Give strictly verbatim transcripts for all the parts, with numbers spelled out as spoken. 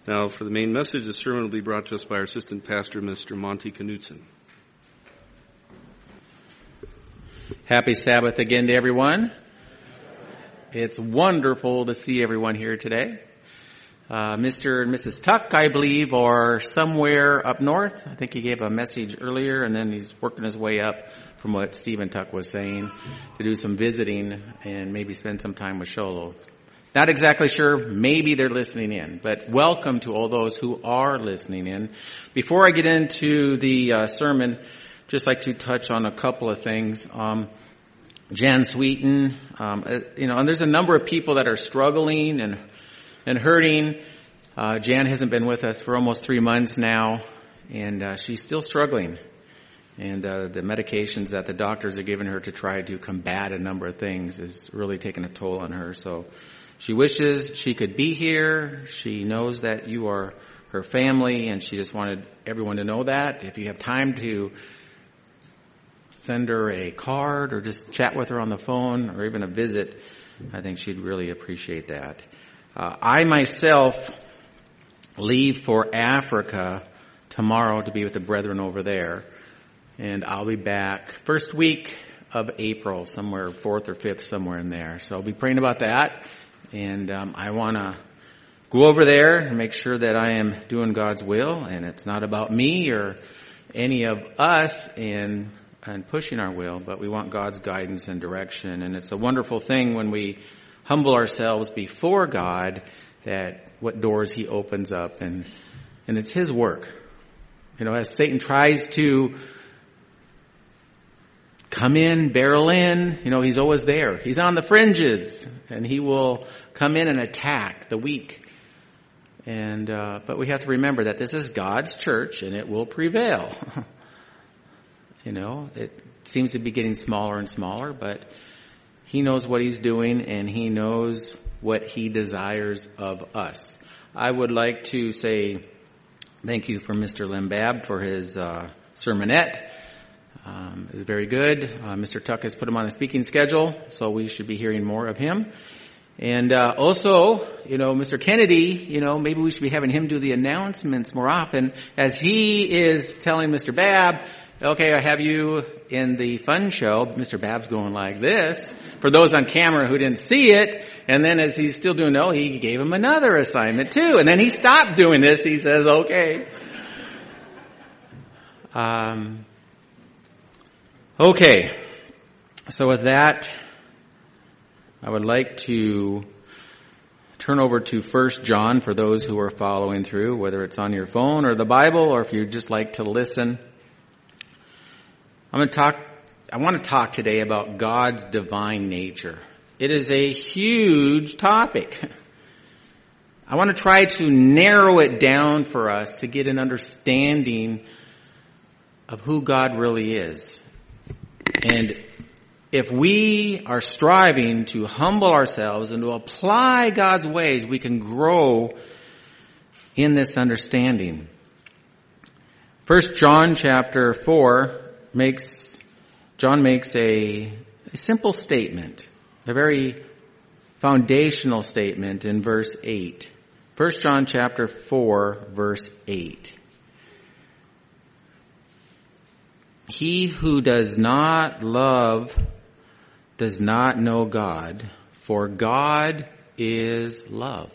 Now, for the main message, the sermon will be brought to us by our assistant pastor, Mister Monty Knutson. Happy Sabbath again to everyone. It's wonderful to see everyone here today. Uh, Mister and Missus Tuck, I believe, are somewhere up north. I think he gave a message earlier, and then he's working his way up from what Stephen Tuck was saying to do some visiting and maybe spend some time with Sholo. Not exactly sure. Maybe they're listening in, but welcome to all those who are listening in. Before I get into the uh, sermon, just like to touch on a couple of things. Um, Jan Sweeten, um, uh, you know, and there's a number of people that are struggling and and hurting. Uh, Jan hasn't been with us for almost three months now, and uh, she's still struggling. And uh, the medications that the doctors are giving her to try to combat a number of things is really taking a toll on her. So she wishes she could be here. She knows that you are her family, and she just wanted everyone to know that. If you have time to send her a card or just chat with her on the phone or even a visit, I think she'd really appreciate that. Uh, I myself leave for Africa tomorrow to be with the brethren over there, and I'll be back first week of April, somewhere fourth or fifth, somewhere in there. So I'll be praying about that. And um, I want to go over there and make sure that I am doing God's will, and it's not about me or any of us in and pushing our will, but we want God's guidance and direction. And it's a wonderful thing when we humble ourselves before God, that what doors He opens up, and and it's His work. You know, as Satan tries to come in, barrel in, you know, he's always there. He's on the fringes, and he will come in and attack the weak. And, uh, but we have to remember that this is God's church, and it will prevail. You know, it seems to be getting smaller and smaller, but He knows what He's doing, and He knows what He desires of us. I would like to say thank you for Mister Limbab for his, uh, sermonette. Um, it was very good. Uh, Mister Tuck has put him on a speaking schedule, so we should be hearing more of him. And uh, also, you know, Mister Kennedy, you know, maybe we should be having him do the announcements more often, as he is telling Mister Babb, okay, I have you in the fun show. Mister Babb's going like this, for those on camera who didn't see it. And then as he's still doing, no, he gave him another assignment too. And then he stopped doing this. He says, okay. Um... Okay, so with that, I would like to turn over to First John for those who are following through, whether it's on your phone or the Bible, or if you'd just like to listen. I'm going to talk, I want to talk today about God's divine nature. It is a huge topic. I want to try to narrow it down for us to get an understanding of who God really is. And if we are striving to humble ourselves and to apply God's ways, we can grow in this understanding. First John chapter four makes, John makes a, a simple statement, a very foundational statement in verse eight. First John chapter four, verse eight. He who does not love does not know God, for God is love.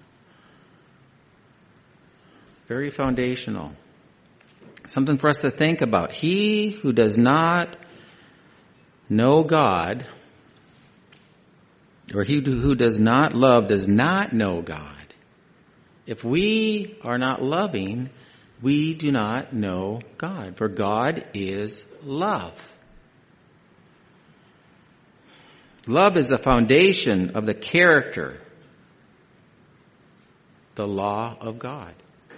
Very foundational. Something for us to think about. He who does not know God, or he who does not love does not know God. If we are not loving, we do not know God, for God is love. Love is the foundation of the character, the law of God.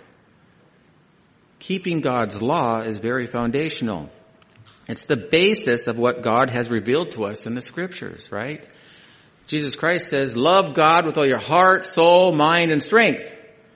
Keeping God's law is very foundational. It's the basis of what God has revealed to us in the Scriptures, right? Jesus Christ says, love God with all your heart, soul, mind, and strength,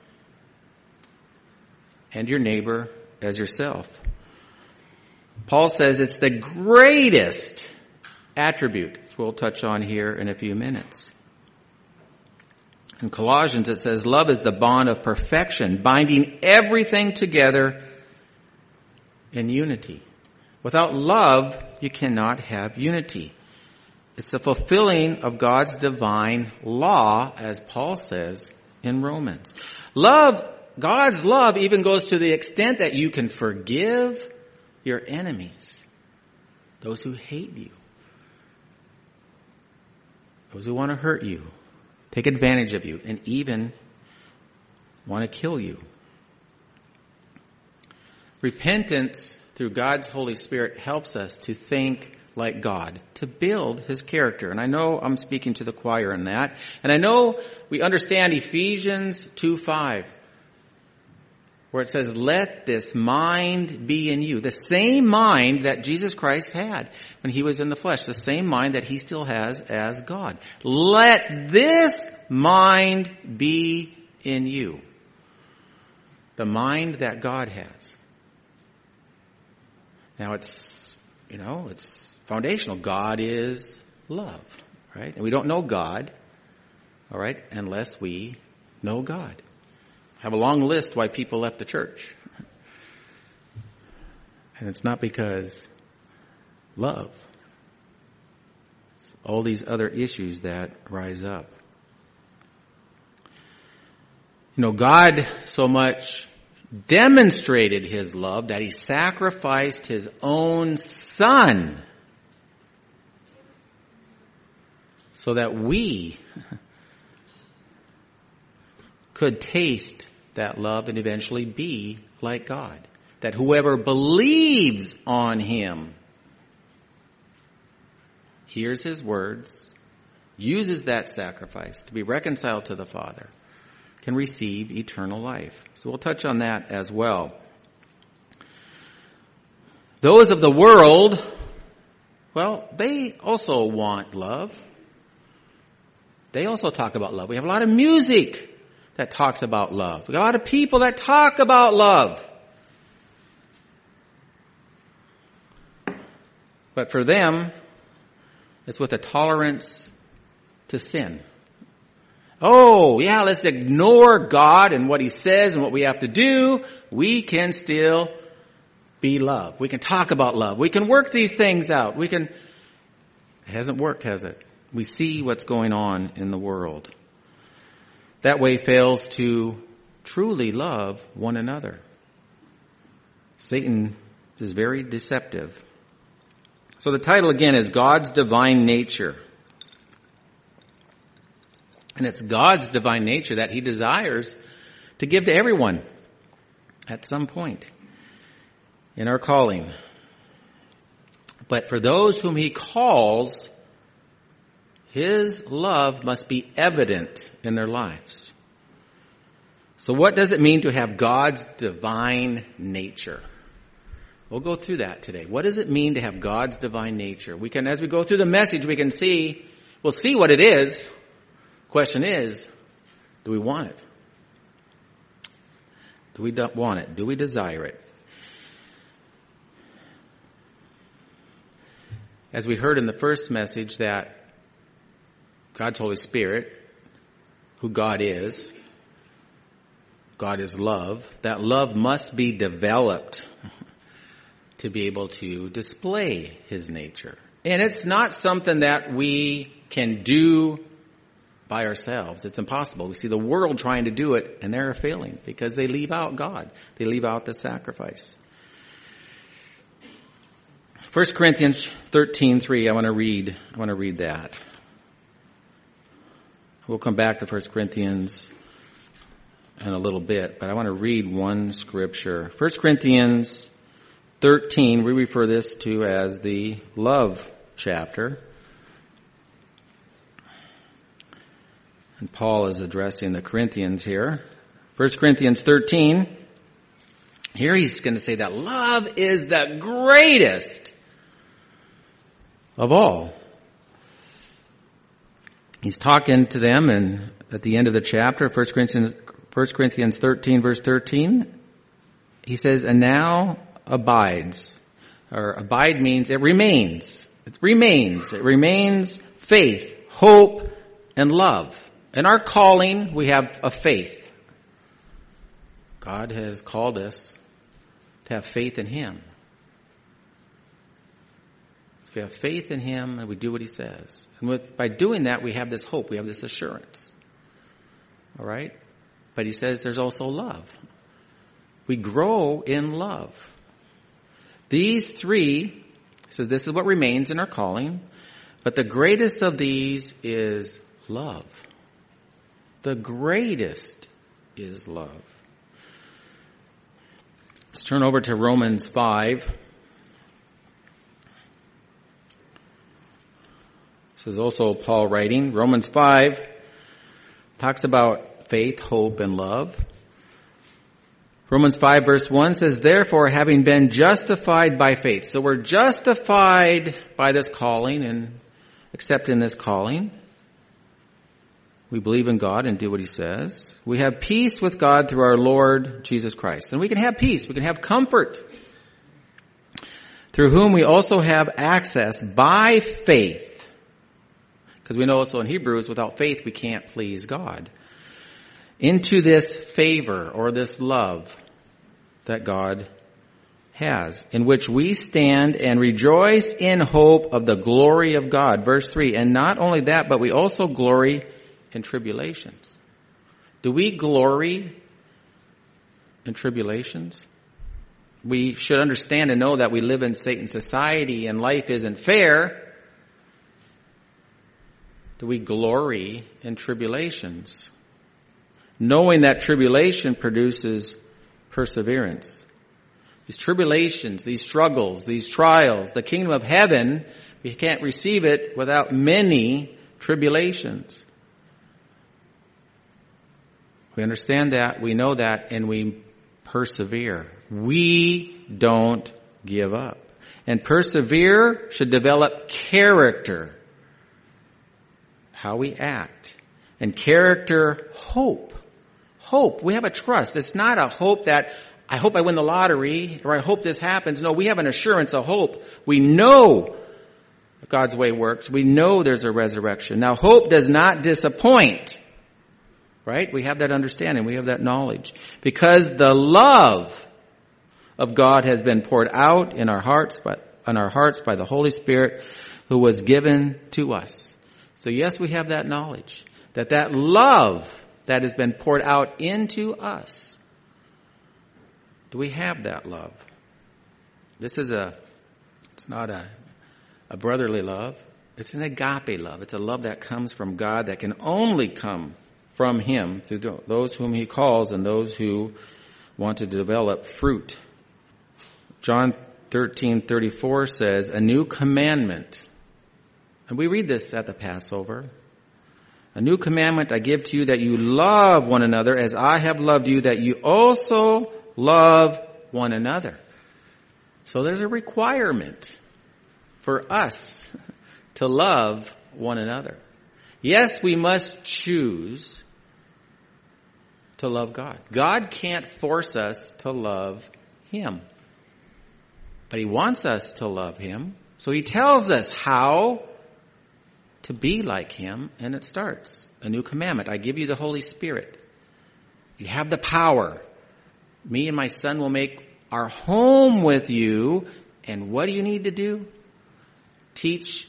and your neighbor as yourself. Paul says it's the greatest attribute, which we'll touch on here in a few minutes. In Colossians it says, love is the bond of perfection, binding everything together in unity. Without love, you cannot have unity. It's the fulfilling of God's divine law, as Paul says in Romans. Love, God's love even goes to the extent that you can forgive your enemies, those who hate you, those who want to hurt you, take advantage of you, and even want to kill you. Repentance through God's Holy Spirit helps us to think like God, to build His character. And I know I'm speaking to the choir in that. And I know we understand Ephesians two five, where it says, let this mind be in you. The same mind that Jesus Christ had when He was in the flesh. The same mind that He still has as God. Let this mind be in you. The mind that God has. Now it's, you know, it's foundational. God is love, right? And we don't know God, all right, unless we know God. I have a long list why people left the church. And it's not because love. It's all these other issues that rise up. You know, God so much demonstrated His love that He sacrificed His own Son so that we could taste that love and eventually be like God. That whoever believes on Him, hears His words, uses that sacrifice to be reconciled to the Father, can receive eternal life. So we'll touch on that as well. Those of the world, well, they also want love. They also talk about love. We have a lot of music that talks about love. We have a lot of people that talk about love. But for them, it's with a tolerance to sin. Oh, yeah, let's ignore God and what He says and what we have to do. We can still be love. We can talk about love. We can work these things out. We can... It hasn't worked, has it? We see what's going on in the world. That way fails to truly love one another. Satan is very deceptive. So the title again is God's Divine Nature. And it's God's divine nature that He desires to give to everyone at some point in our calling. But for those whom He calls, His love must be evident in their lives. So what does it mean to have God's divine nature? We'll go through that today. What does it mean to have God's divine nature? We can, as we go through the message, we can see, we'll see what it is. Question is, do we want it? Do we want it? Do we desire it? As we heard in the first message that God's Holy Spirit, who God is, God is love, that love must be developed to be able to display His nature. And it's not something that we can do by ourselves. It's impossible. We see the world trying to do it, and they're failing because they leave out God. They leave out the sacrifice. First Corinthians thirteen three, I want to read, I want to read that. We'll come back to First Corinthians in a little bit, but I want to read one scripture. First Corinthians thirteen, we refer this to as the love chapter. And Paul is addressing the Corinthians here. First Corinthians thirteen. Here he's going to say that love is the greatest of all. He's talking to them, and at the end of the chapter, First Corinthians, First Corinthians thirteen, verse thirteen, he says, and now abides. Or abide means it remains. It remains. It remains faith, hope, and love. In our calling, we have a faith. God has called us to have faith in Him. So we have faith in Him and we do what He says. And with, by doing that, we have this hope. We have this assurance. All right? But He says there's also love. We grow in love. These three, so this is what remains in our calling. But the greatest of these is love. The greatest is love. Let's turn over to Romans five. This is also Paul writing. Romans five talks about faith, hope, and love. Romans five verse one says, therefore, having been justified by faith. So we're justified by this calling and accepting this calling. We believe in God and do what He says. We have peace with God through our Lord Jesus Christ. And we can have peace. We can have comfort. Through whom we also have access by faith. Because we know also in Hebrews, without faith we can't please God. Into this favor or this love that God has, in which we stand and rejoice in hope of the glory of God. Verse three, and not only that, but we also glory in tribulations. Do we glory in tribulations? We should understand and know that we live in Satan's society and life isn't fair. Do we glory in tribulations? Knowing that tribulation produces perseverance. These tribulations, these struggles, these trials, the kingdom of heaven, we can't receive it without many tribulations. We understand that, we know that, and we persevere. We don't give up. And persevere should develop character. How we act. And character, hope. Hope. We have a trust. It's not a hope that I hope I win the lottery or I hope this happens. No, we have an assurance, a hope. We know God's way works. We know there's a resurrection. Now, hope does not disappoint. Right? We have that understanding. We have that knowledge. Because the love of God has been poured out in our hearts, by, in our hearts by the Holy Spirit who was given to us. So yes, we have that knowledge. That that love that has been poured out into us. Do we have that love? This is a, it's not a, a brotherly love. It's an agape love. It's a love that comes from God that can only come from Him through those whom He calls and those who want to develop fruit. John thirteen thirty-four says, a new commandment. And we read this at the Passover. A new commandment I give to you, that you love one another as I have loved you, that you also love one another. So there's a requirement for us to love one another. Yes, we must choose to love God. God can't force us to love Him. But He wants us to love Him. So He tells us how to be like Him, and it starts. A new commandment. I give you the Holy Spirit. You have the power. Me and my Son will make our home with you. And what do you need to do? Teach.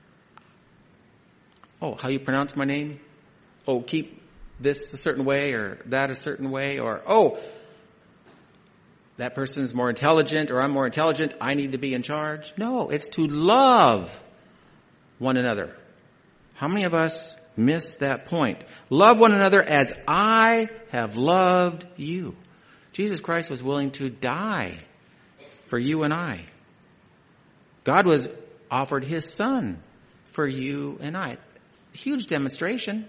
Oh, how you pronounce my name? Oh, keep this a certain way or that a certain way. Or, oh, that person is more intelligent or I'm more intelligent. I need to be in charge. No, it's to love one another. How many of us miss that point? Love one another as I have loved you. Jesus Christ was willing to die for you and I. God was offered His Son for you and I. Huge demonstration.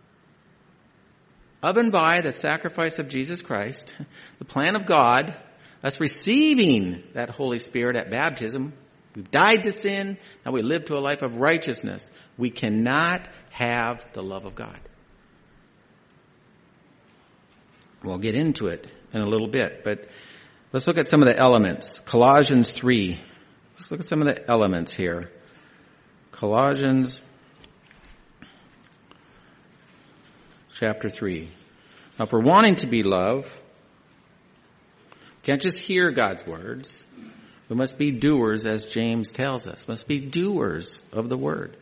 Of and by the sacrifice of Jesus Christ, the plan of God, us receiving that Holy Spirit at baptism. We've died to sin. Now we live to a life of righteousness. We cannot have the love of God. We'll get into it in a little bit, but let's look at some of the elements. Colossians three. Let's look at some of the elements here. Colossians chapter three. Now, if we're wanting to be loved, we can't just hear God's words. We must be doers, as James tells us. Must be doers of the word.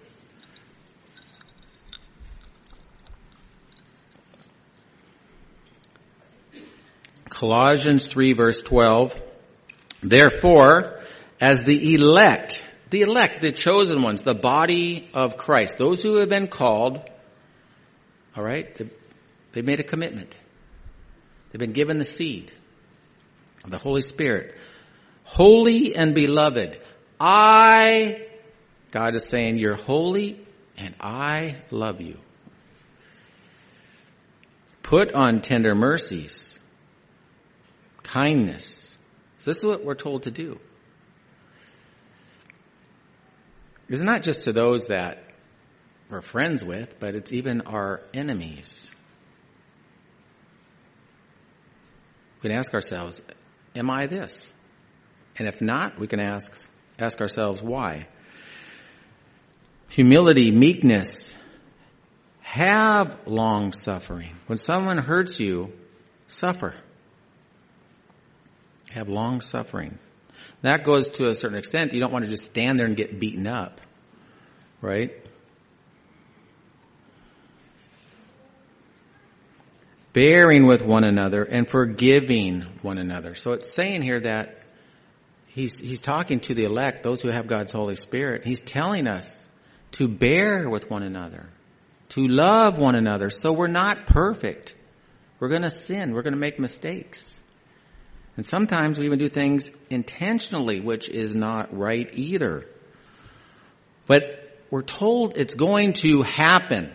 Colossians three, verse twelve. Therefore, as the elect, the elect, the chosen ones, the body of Christ, those who have been called, all right, they, they made a commitment. They've been given the seed of the Holy Spirit. Holy and beloved, I, God is saying, you're holy and I love you. Put on tender mercies, kindness. So this is what we're told to do. It's not just to those that we're friends with, but it's even our enemies. We can ask ourselves, am I this? And if not, we can ask ask ourselves why. Humility, meekness, have long suffering. When someone hurts you, suffer. Have long suffering. That goes to a certain extent. You don't want to just stand there and get beaten up, right? Bearing with one another and forgiving one another. So it's saying here that he's he's talking to the elect, those who have God's Holy Spirit. He's telling us to bear with one another, to love one another. So we're not perfect. We're going to sin. We're going to make mistakes. And sometimes we even do things intentionally, which is not right either. But we're told it's going to happen.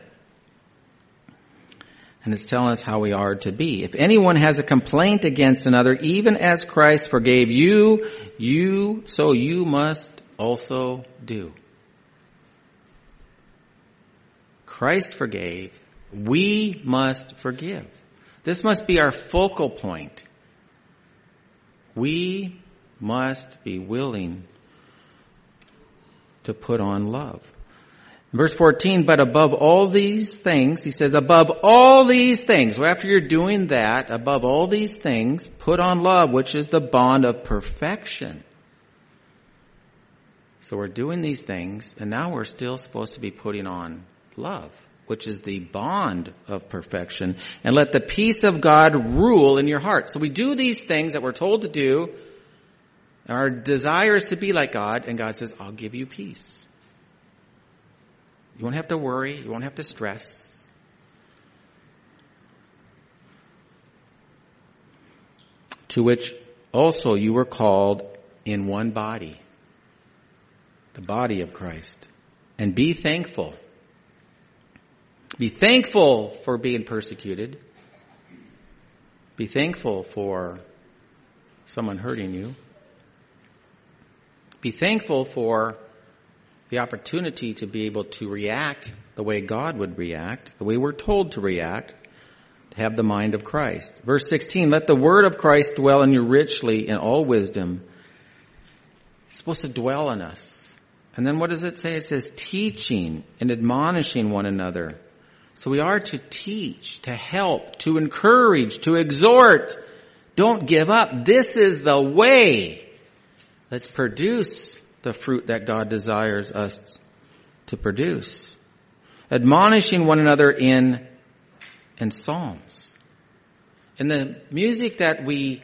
And it's telling us how we are to be. If anyone has a complaint against another, even as Christ forgave you, you, so you must also do. Christ forgave. We must forgive. This must be our focal point. We must be willing to put on love. Verse fourteen, but above all these things, he says, above all these things, well, after you're doing that, above all these things, put on love, which is the bond of perfection. So we're doing these things, and now we're still supposed to be putting on love, which is the bond of perfection. And let the peace of God rule in your heart. So we do these things that we're told to do. Our desire is to be like God, and God says, I'll give you peace. You won't have to worry. You won't have to stress. To which also you were called in one body, the body of Christ. And be thankful. Be thankful for being persecuted. Be thankful for someone hurting you. Be thankful for the opportunity to be able to react the way God would react, the way we're told to react, to have the mind of Christ. Verse sixteen, let the word of Christ dwell in you richly in all wisdom. It's supposed to dwell in us. And then what does it say? It says teaching and admonishing one another. So we are to teach, to help, to encourage, to exhort. Don't give up. This is the way. Let's produce the fruit that God desires us to produce. Admonishing one another in, in psalms. In the music that we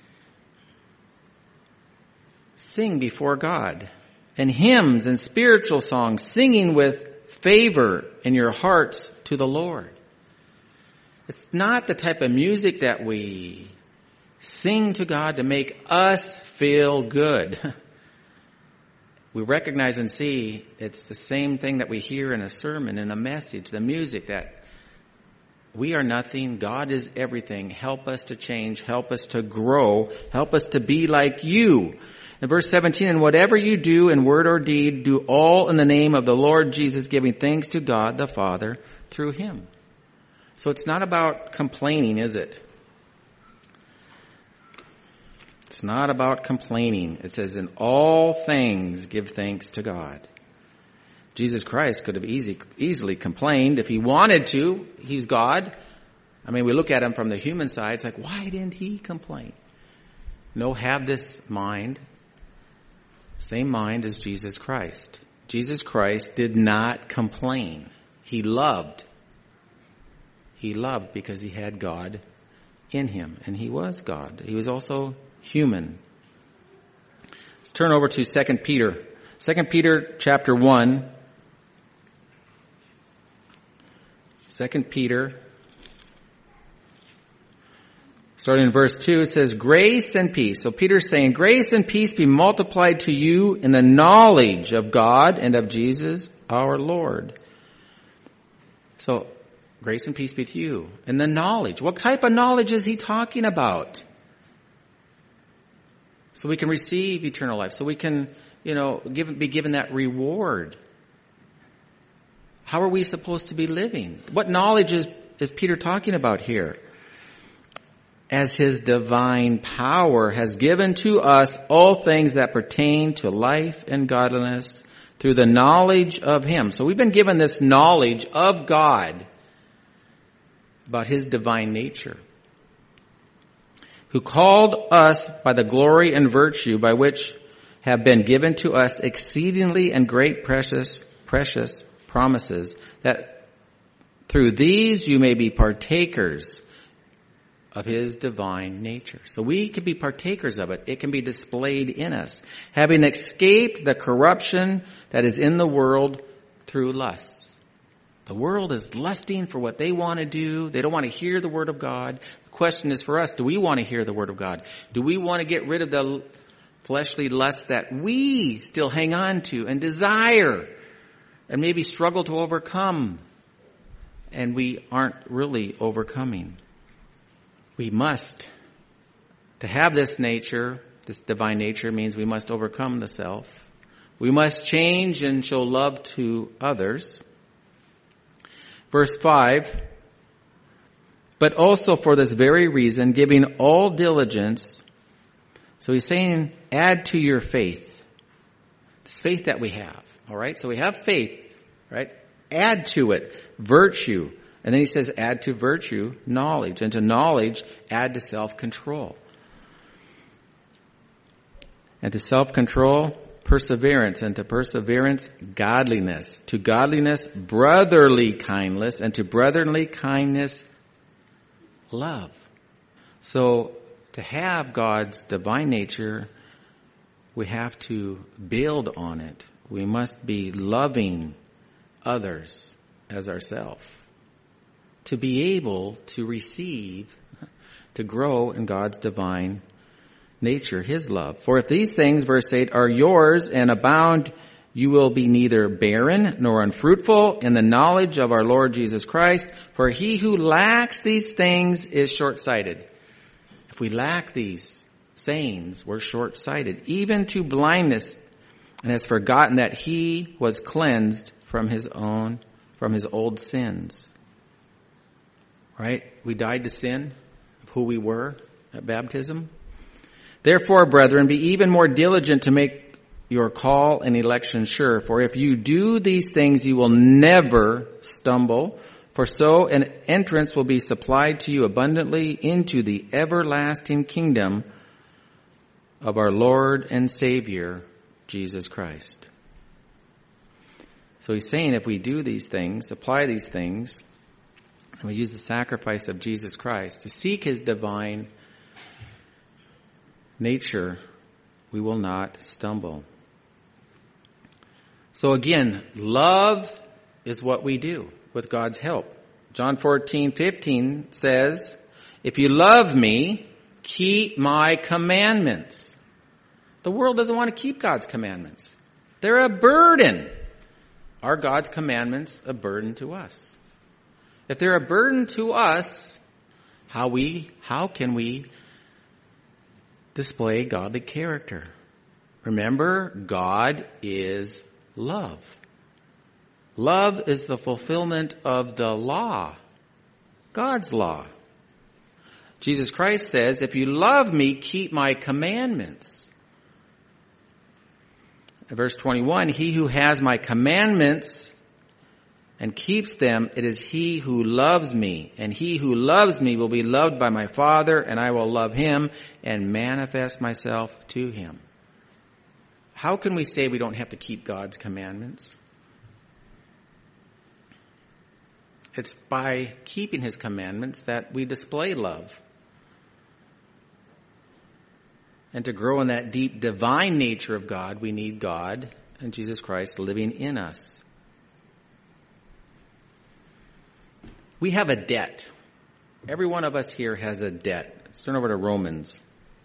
sing before God. And hymns and spiritual songs, singing with favor in your hearts to the Lord. It's not the type of music that we sing to God to make us feel good. We recognize and see it's the same thing that we hear in a sermon, in a message, the music, that we are nothing, God is everything. Help us to change, help us to grow, help us to be like you. In verse seventeen, and whatever you do in word or deed, do all in the name of the Lord Jesus, giving thanks to God the Father through him. So it's not about complaining, is it? It's not about complaining. It says, in all things give thanks to God. Jesus Christ could have easy, easily complained if he wanted to. He's God. I mean, we look at him from the human side. It's like, why didn't he complain? No, have this mind, same mind as Jesus Christ. Jesus Christ did not complain. He loved. He loved because he had God in him, and he was God. He was also human. Let's turn over to Second Peter. Second Peter chapter one. Second Peter, starting in verse two, it says, grace and peace. So Peter's saying, grace and peace be multiplied to you in the knowledge of God and of Jesus our Lord. So, grace and peace be to you. And the knowledge. What type of knowledge is he talking about? So we can receive eternal life. So we can, you know, give, be given that reward. How are we supposed to be living? What knowledge is, is Peter talking about here? As his divine power has given to us all things that pertain to life and godliness through the knowledge of him. So we've been given this knowledge of God about his divine nature, who called us by the glory and virtue by which have been given to us exceedingly and great precious, precious promises, that through these you may be partakers of his divine nature. So we can be partakers of it. It can be displayed in us, having escaped the corruption that is in the world through lusts. The world is lusting for what they want to do. They don't want to hear the word of God. The question is for us, do we want to hear the word of God? Do we want to get rid of the fleshly lusts that we still hang on to and desire and maybe struggle to overcome, and we aren't really overcoming? We must. To have this nature, this divine nature, means we must overcome the self. We must change and show love to others. Verse five, but also for this very reason, giving all diligence. So he's saying, add to your faith. This faith that we have, all right? So we have faith, right? Add to it virtue. And then he says, add to virtue knowledge. And to knowledge, add to self-control. And to self-control, perseverance. And to perseverance, godliness. To godliness, brotherly kindness. And to brotherly kindness, love. So, to have God's divine nature, we have to build on it. We must be loving others as ourselves, to be able to receive, to grow in God's divine nature, his love. For if these things, verse eight, are yours and abound, you will be neither barren nor unfruitful in the knowledge of our Lord Jesus Christ. For he who lacks these things is short-sighted. If we lack these sayings, we're short-sighted, even to blindness, and has forgotten that he was cleansed from his own, from his old sins. Right? We died to sin of who we were at baptism. Therefore, brethren, be even more diligent to make your call and election sure. For if you do these things, you will never stumble. For so an entrance will be supplied to you abundantly into the everlasting kingdom of our Lord and Savior, Jesus Christ. So he's saying if we do these things, apply these things, and we use the sacrifice of Jesus Christ to seek his divine nature, we will not stumble. So again, love is what we do with God's help. John fourteen fifteen says, if you love me, keep my commandments. The world doesn't want to keep God's commandments. They're a burden. Are God's commandments a burden to us? If they're a burden to us, how we, how can we display godly character? Remember, God is love. Love is the fulfillment of the law, God's law. Jesus Christ says, if you love me, keep my commandments. Verse twenty-one, he who has my commandments and keeps them, it is he who loves me. And he who loves me will be loved by my Father, and I will love him and manifest myself to him. How can we say we don't have to keep God's commandments? It's by keeping his commandments that we display love. And to grow in that deep divine nature of God, we need God and Jesus Christ living in us. We have a debt. Every one of us here has a debt. Let's turn over to Romans.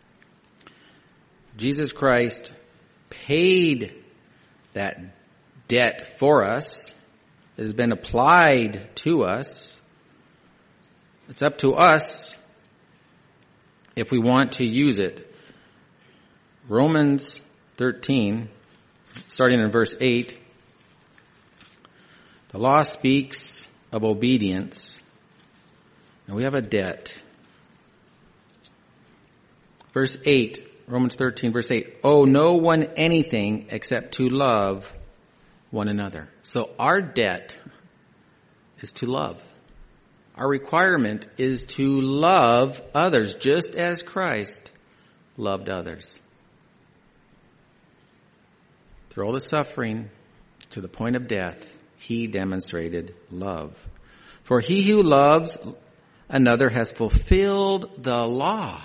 Jesus Christ paid that debt for us. It has been applied to us. It's up to us if we want to use it. Romans thirteen, starting in verse eight. The law speaks of obedience, and we have a debt. Verse eight, Romans thirteen, verse eight. Owe no one anything except to love one another. So our debt is to love. Our requirement is to love others just as Christ loved others. Through all the suffering to the point of death, he demonstrated love. For he who loves another has fulfilled the law.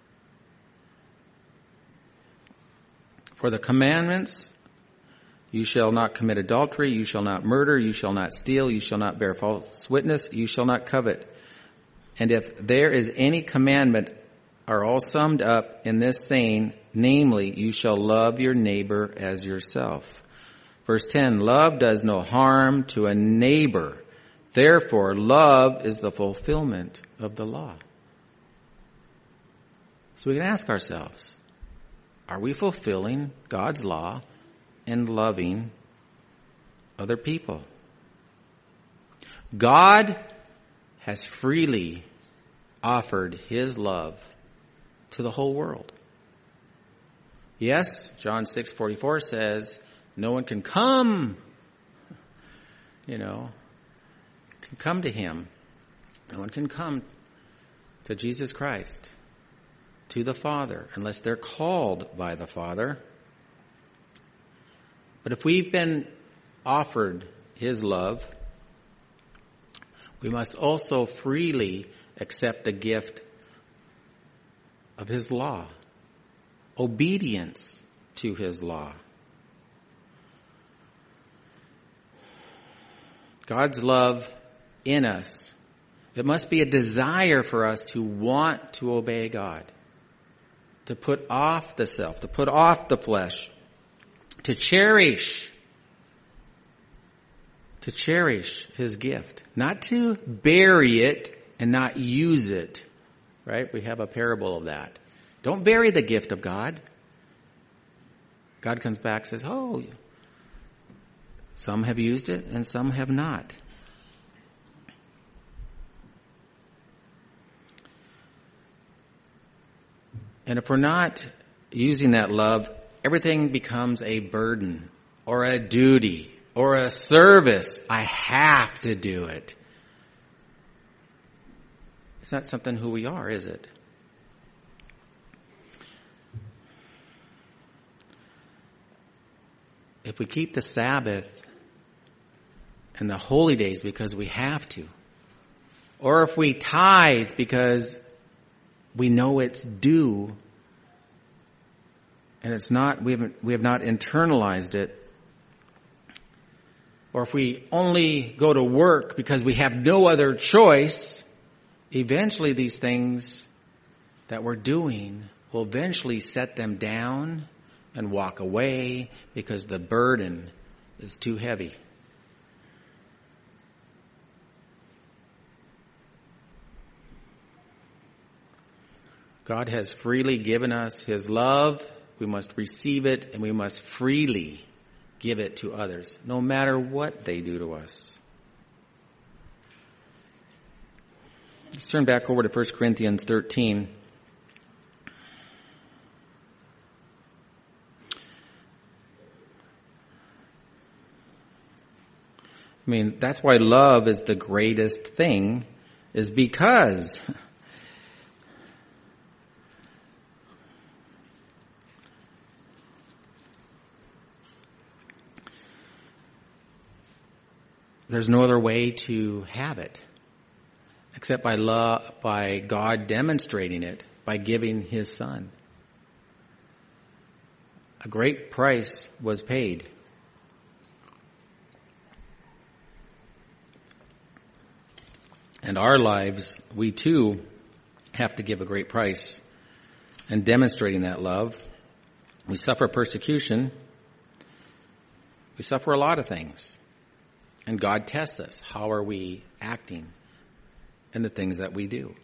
For the commandments, you shall not commit adultery, you shall not murder, you shall not steal, you shall not bear false witness, you shall not covet. And if there is any commandment, are all summed up in this saying, namely, you shall love your neighbor as yourself. Verse ten, love does no harm to a neighbor. Therefore, love is the fulfillment of the law. So we can ask ourselves, are we fulfilling God's law and loving other people? God has freely offered his love to the whole world. Yes, John six forty-four says, no one can come, you know, can come to him. No one can come to Jesus Christ, to the Father, unless they're called by the Father. But if we've been offered his love, we must also freely accept the gift of his law, obedience to his law. God's love in us. It must be a desire for us to want to obey God, to put off the self, to put off the flesh, to cherish, to cherish his gift, not to bury it and not use it, right? We have a parable of that. Don't bury the gift of God. God comes back and says, oh, some have used it and some have not. And if we're not using that love, everything becomes a burden or a duty or a service. I have to do it. It's not something who we are, is it? If we keep the Sabbath and the holy days because we have to, or if we tithe because we know it's due, and it's not, we haven't, we have not internalized it, or if we only go to work because we have no other choice, eventually these things that we're doing will eventually set them down and walk away because the burden is too heavy. God has freely given us his love. We must receive it, and we must freely give it to others, no matter what they do to us. Let's turn back over to First Corinthians thirteen. I mean, that's why love is the greatest thing, is because there's no other way to have it except by love, by God demonstrating it, by giving His Son. A great price was paid. And our lives, we too have to give a great price in demonstrating that love. We suffer persecution. We suffer a lot of things. And God tests us. How are we acting in the things that we do?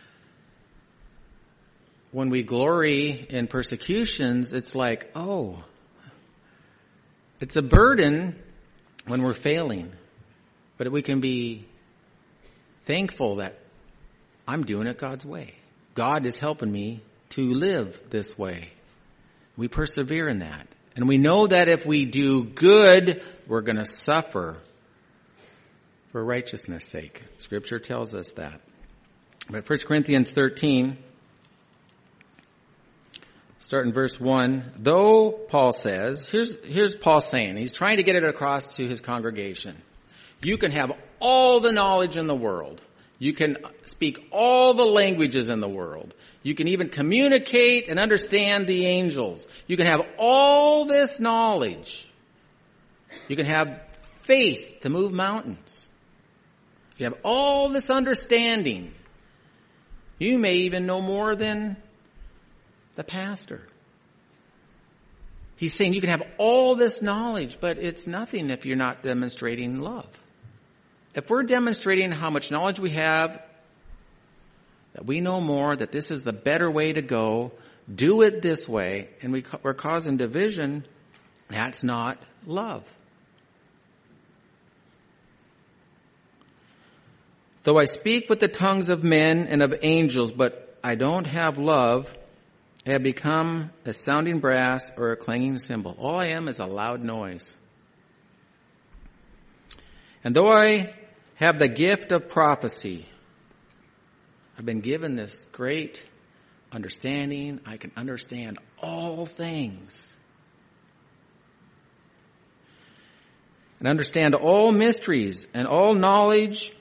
When we glory in persecutions, it's like, oh, it's a burden when we're failing. But we can be thankful that I'm doing it God's way. God is helping me to live this way. We persevere in that. And we know that if we do good, we're going to suffer for righteousness' sake. Scripture tells us that. But First Corinthians thirteen, start in verse one. Though, Paul says, here's, here's Paul saying, he's trying to get it across to his congregation. You can have all the knowledge in the world. You can speak all the languages in the world. You can even communicate and understand the angels. You can have all this knowledge. You can have faith to move mountains. You have all this understanding. You may even know more than the pastor. He's saying you can have all this knowledge, but it's nothing if you're not demonstrating love. If we're demonstrating how much knowledge we have, that we know more, that this is the better way to go, do it this way, and we, we're causing division, that's not love. Though I speak with the tongues of men and of angels, but I don't have love, I have become a sounding brass or a clanging cymbal. All I am is a loud noise. And though I have the gift of prophecy, I've been given this great understanding. I can understand all things. And understand all mysteries and all knowledge.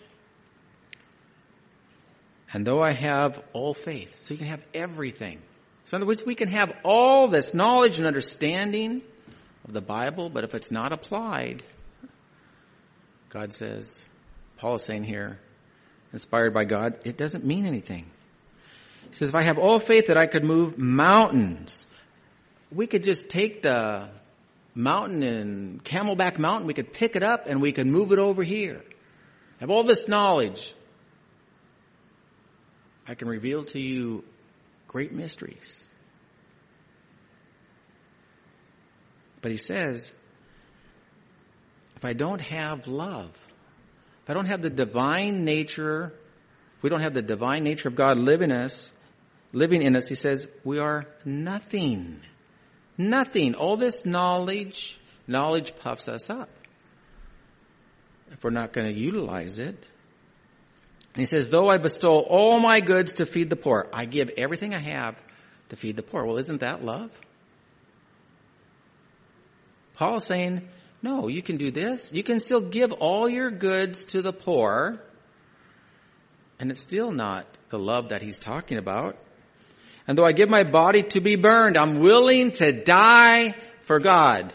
And though I have all faith. So you can have everything. So in other words, we can have all this knowledge and understanding of the Bible, but if it's not applied, God says, Paul is saying here, inspired by God, it doesn't mean anything. He says, if I have all faith that I could move mountains, we could just take the mountain in Camelback Mountain, we could pick it up and we could move it over here. Have all this knowledge. I can reveal to you great mysteries. But he says, if I don't have love, if I don't have the divine nature, if we don't have the divine nature of God living us, living in us, he says, we are nothing. Nothing. All this knowledge, knowledge puffs us up. If we're not going to utilize it. And he says, though I bestow all my goods to feed the poor, I give everything I have to feed the poor. Well, isn't that love? Paul is saying, no, you can do this. You can still give all your goods to the poor. And it's still not the love that he's talking about. And though I give my body to be burned, I'm willing to die for God.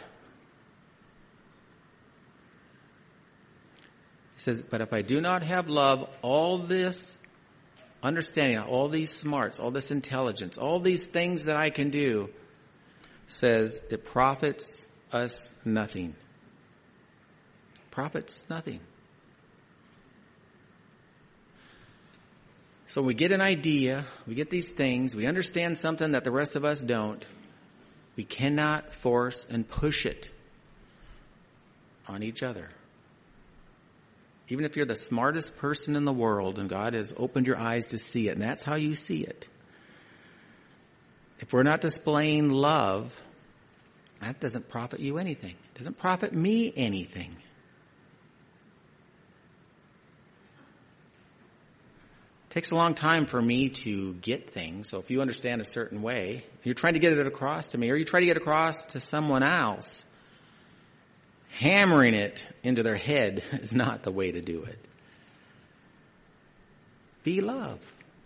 He says, but if I do not have love, all this understanding, all these smarts, all this intelligence, all these things that I can do, says it profits us nothing. Profits nothing. So we get an idea, we get these things, we understand something that the rest of us don't. We cannot force and push it on each other. Even if you're the smartest person in the world and God has opened your eyes to see it, and that's how you see it. If we're not displaying love, that doesn't profit you anything. It doesn't profit me anything. takes a long time for me to get things. So if you understand a certain way, you're trying to get it across to me, or you try to get across to someone else, hammering it into their head is not the way to do it. Be love.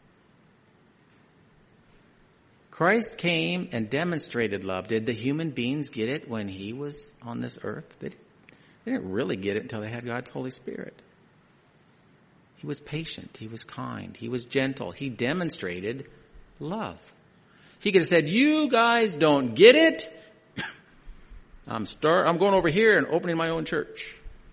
Christ came and demonstrated love. Did the human beings get it when he was on this earth? They didn't really get it until they had God's Holy Spirit. He was patient. He was kind. He was gentle. He demonstrated love. He could have said, you guys don't get it. I'm start, I'm going over here and opening my own church.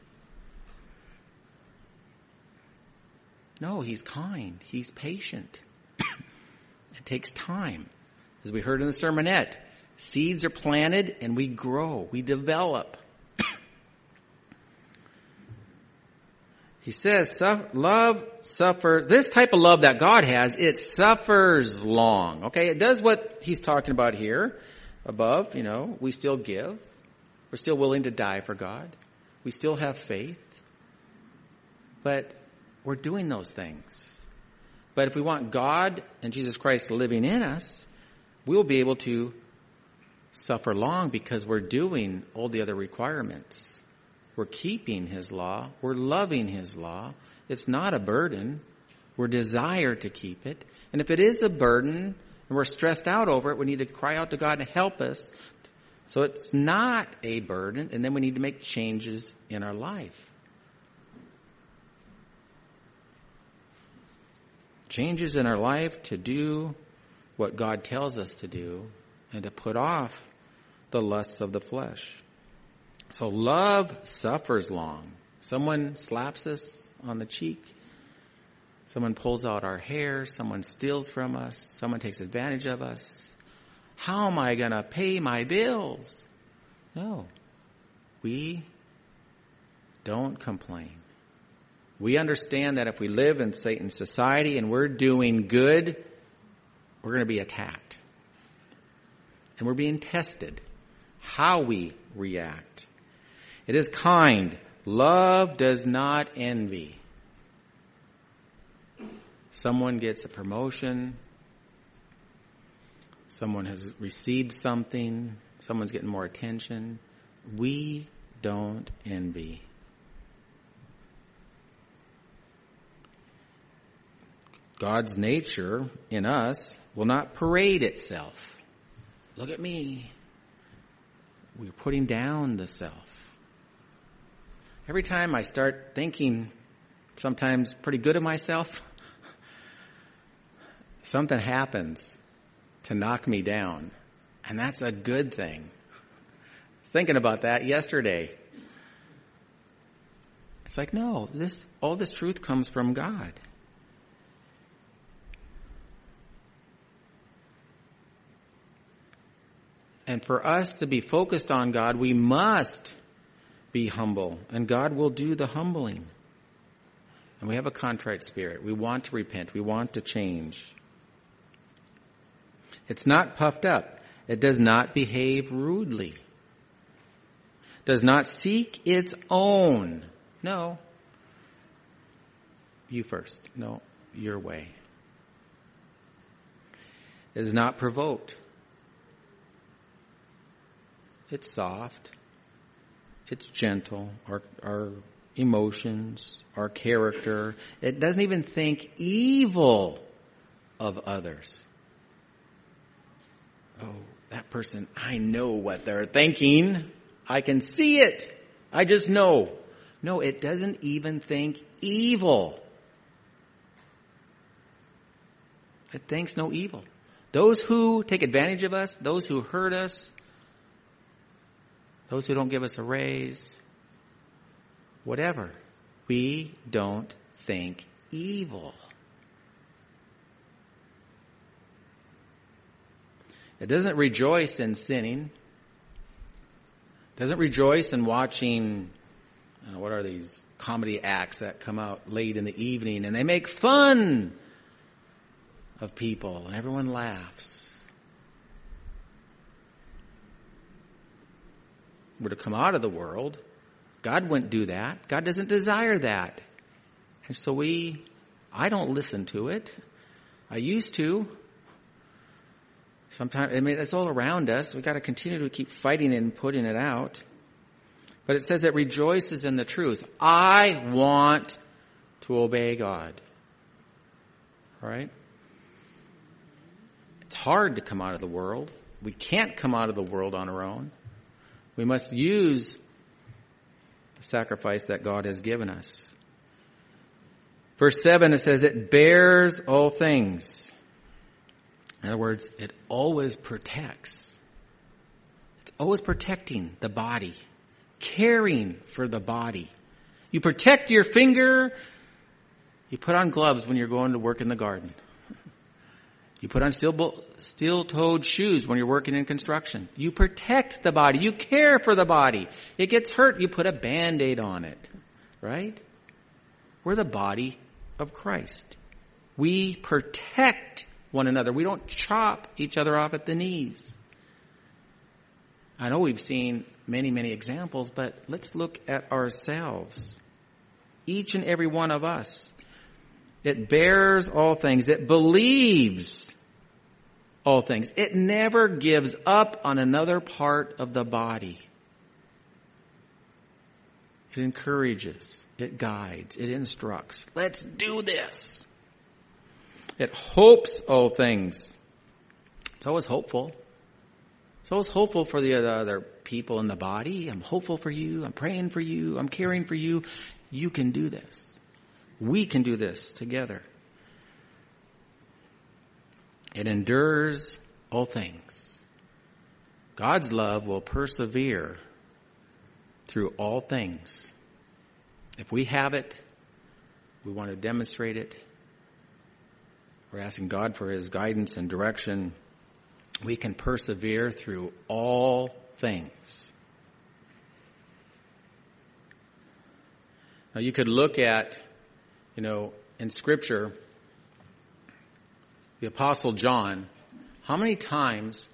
No, he's kind. He's patient. It takes time. As we heard in the sermonette, seeds are planted and we grow. We develop. He says, love suffers. This type of love that God has, it suffers long. Okay, it does what he's talking about here above. You know, we still give. We're still willing to die for God. We still have faith. But we're doing those things. But if we want God and Jesus Christ living in us, we'll be able to suffer long because we're doing all the other requirements. We're keeping his law. We're loving his law. It's not a burden. We're desired to keep it. And if it is a burden and we're stressed out over it, we need to cry out to God to help us. So it's not a burden, and then we need to make changes in our life. Changes in our life to do what God tells us to do and to put off the lusts of the flesh. So love suffers long. Someone slaps us on the cheek. Someone pulls out our hair. Someone steals from us. Someone takes advantage of us. How am I going to pay my bills? No. We don't complain. We understand that if we live in Satan's society and we're doing good, we're going to be attacked. And we're being tested. How we react. It is kind. Love does not envy. Someone gets a promotion. Someone has received something. Someone's getting more attention. We don't envy. God's nature in us will not parade itself. Look at me. We're putting down the self. Every time I start thinking sometimes pretty good of myself, something happens to knock me down. And that's a good thing. I was thinking about that yesterday. It's like, no, this all this truth comes from God. And for us to be focused on God, we must be humble. And God will do the humbling. And we have a contrite spirit. We want to repent. We want to change. It's not puffed up. It does not behave rudely. Does not seek its own. No. You first. No, your way. It is not provoked. It's soft. It's gentle. Our, our emotions, our character. It doesn't even think evil of others. Oh, that person, I know what they're thinking. I can see it. I just know. No, it doesn't even think evil. It thinks no evil. Those who take advantage of us, those who hurt us, those who don't give us a raise, whatever, we don't think evil. It doesn't rejoice in sinning. It doesn't rejoice in watching, uh, what are these comedy acts that come out late in the evening and they make fun of people and everyone laughs. We're to come out of the world. God wouldn't do that. God doesn't desire that. And so we I don't listen to it. I used to. Sometimes, I mean, it's all around us. We've got to continue to keep fighting it and putting it out. But it says it rejoices in the truth. I want to obey God. All right? It's hard to come out of the world. We can't come out of the world on our own. We must use the sacrifice that God has given us. Verse seven, it says, it bears all things. In other words, it always protects. It's always protecting the body, caring for the body. You protect your finger. You put on gloves when you're going to work in the garden. You put on steel, steel-toed shoes when you're working in construction. You protect the body. You care for the body. It gets hurt. You put a Band-Aid on it. Right? We're the body of Christ. We protect one another. We don't chop each other off at the knees. I know we've seen many, many examples, but let's look at ourselves. Each and every one of us. It bears all things. It believes all things. It never gives up on another part of the body. It encourages. It guides. It instructs. Let's do this. It hopes all things. It's always hopeful. It's always hopeful for the other people in the body. I'm hopeful for you. I'm praying for you. I'm caring for you. You can do this. We can do this together. It endures all things. God's love will persevere through all things. If we have it, we want to demonstrate it. We're asking God for His guidance and direction. We can persevere through all things. Now you could look at, you know, in Scripture, the Apostle John, how many times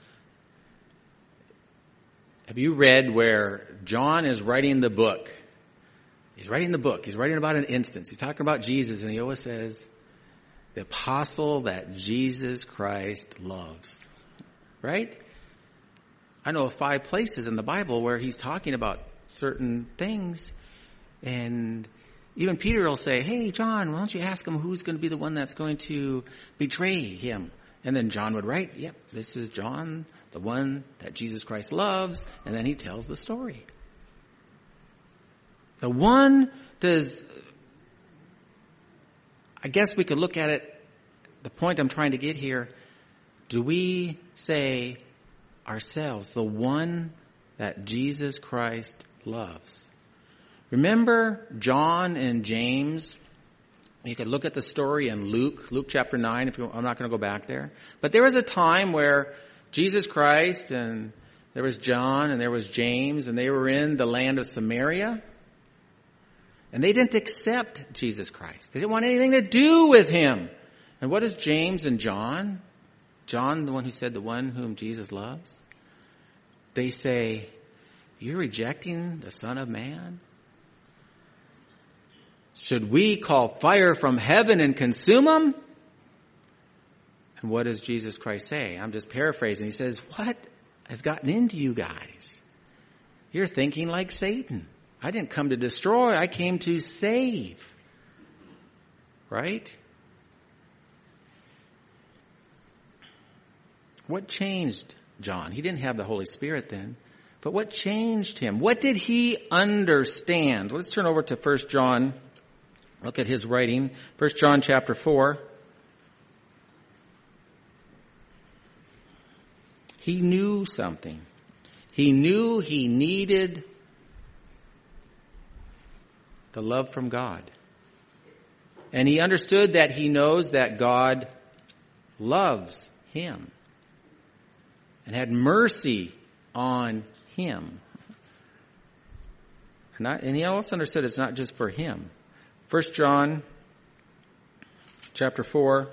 have you read where John is writing the book? He's writing the book. He's writing about an instance. He's talking about Jesus, and he always says, the apostle that Jesus Christ loves. Right? I know of five places in the Bible where he's talking about certain things, and even Peter will say, hey, John, why don't you ask him who's going to be the one that's going to betray him? And then John would write, yep, this is John, the one that Jesus Christ loves. And then he tells the story. The one does, I guess we could look at it, the point I'm trying to get here, do we say ourselves, the one that Jesus Christ loves? Remember John and James? You could look at the story in Luke, Luke chapter nine, if you, I'm not going to go back there. But there was a time where Jesus Christ and there was John and there was James and they were in the land of Samaria. And they didn't accept Jesus Christ. They didn't want anything to do with Him. And what is James and John? John, the one who said the one whom Jesus loves. They say, you're rejecting the Son of Man? Should we call fire from heaven and consume them? And what does Jesus Christ say? I'm just paraphrasing. He says, what has gotten into you guys? You're thinking like Satan. I didn't come to destroy. I came to save. Right? What changed John? He didn't have the Holy Spirit then. But what changed him? What did he understand? Let's turn over to First John. Look at his writing. First John chapter four. He knew something. He knew he needed the love from God. And he understood that he knows that God loves him and had mercy on him. And, not, and he also understood it's not just for him. First John chapter four,